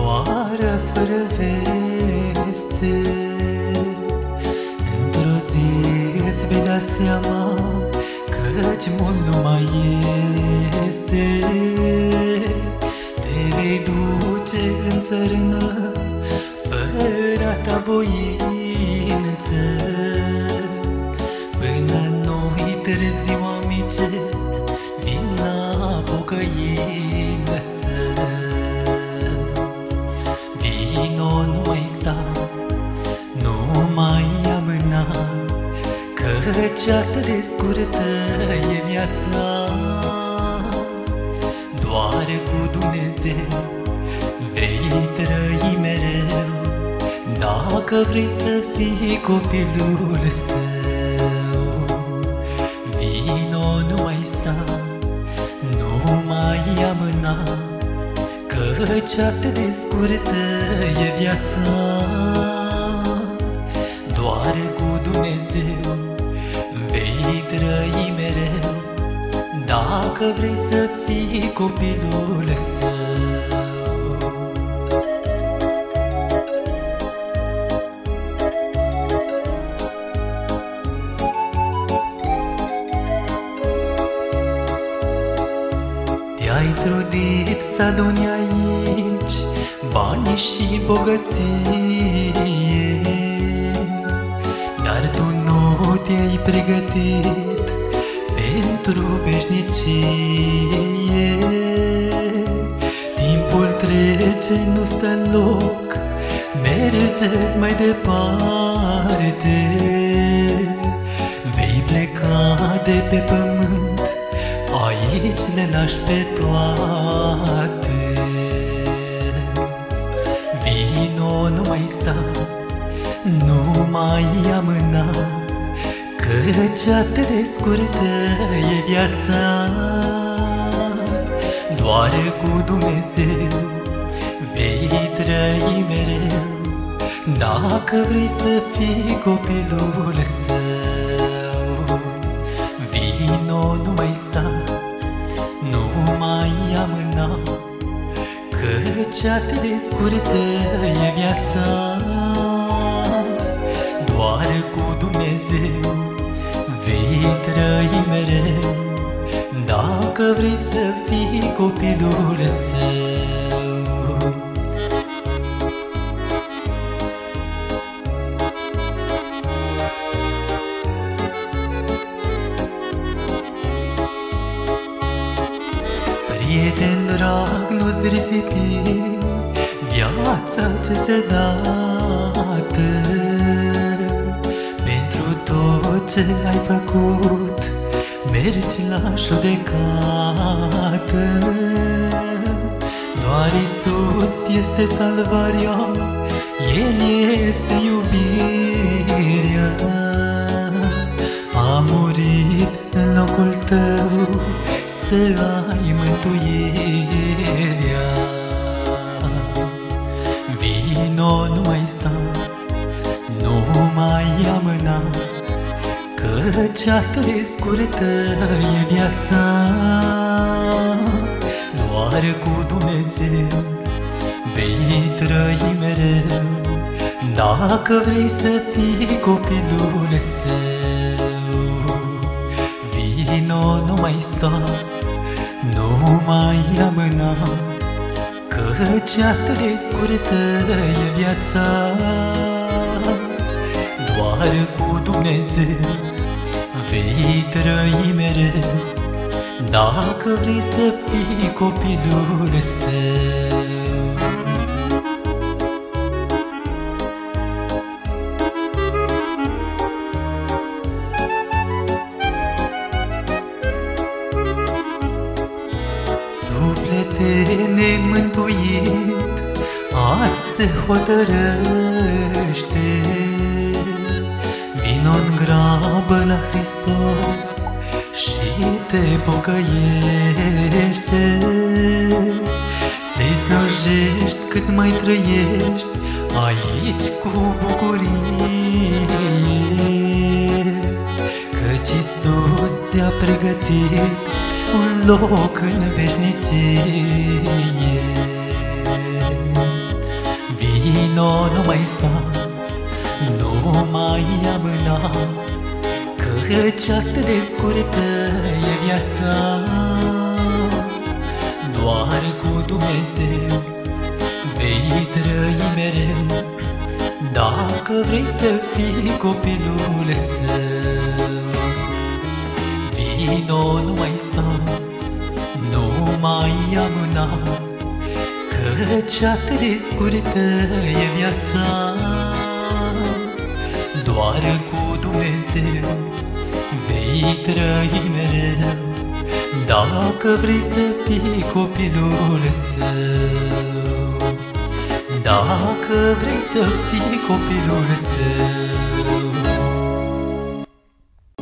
soară fără veste. Într-o zi îți vei da seama căci mult nu mai este. Te vei duce în țărână fără a ta voință, până nu-i târziu, amice, vin la pocăință. Vino, nu mai sta, nu mai amâna, căci atât de scurtă e viața. Doar cu Dumnezeu vei trăi mereu, dacă vrei să fii copilul său. Vino, nu mai sta, nu mai amâna, căci atât de scurtă e viața. Doar cu Dumnezeu vei trăi mereu, dacă vrei să fii copilul său. Te-ai trudit să aduni aici bani și bogăție, dar tu nu te-ai pregătit pentru veșnicie. Timpul trece, nu stă în loc, merge mai departe. Vei pleca de pe pământ, aici le lași pe toate. Vino, nu mai sta, nu mai amâna, căci atât de scurtă e viața. Doar cu Dumnezeu vei trăi mereu, dacă vrei să fii copilul său. Vino, nu mai sta, nu mai amâna, căci atât de scurtă e viața. Doar cu Dumnezeu vei trăi mereu, dacă vrei să fii copilul său. Prieten drag, nu-ți risipi viața ce ți-a dată. Pentru tot ce ai făcut mergi la judecată. Doar Iisus este salvarea, El este iubirea. A murit în locul tău să ai mântuirea. Vino, nu mai sta, nu mai amâna, căci atât de scurtă e viața. Doar cu Dumnezeu vei trăi mereu, dacă vrei să fii copilul său. Vino, nu mai sta, nu mai amâna, căci atât de scurtă e viața. Doar cu Dumnezeu vei trăi mereu, dacă vrei să fii copilul său. Suflete nemântuit, azi te hotărăște. Vino-n grabă la Hristos și te pocăiește. Să-i slujești cât mai trăiești aici cu bucurie, căci Iisus ți-a pregătit un loc în veșnicie. Căci atât de scurtă e viața, doar cu Dumnezeu vei trăi mereu, dacă vrei să fii copilul său. Vino, nu mai sta, nu mai amâna, căci atât de scurtă e viața, doar cu Dumnezeu vei trăi mereu, dacă vrei să fii copilul său. Dacă vrei să fii copilul său.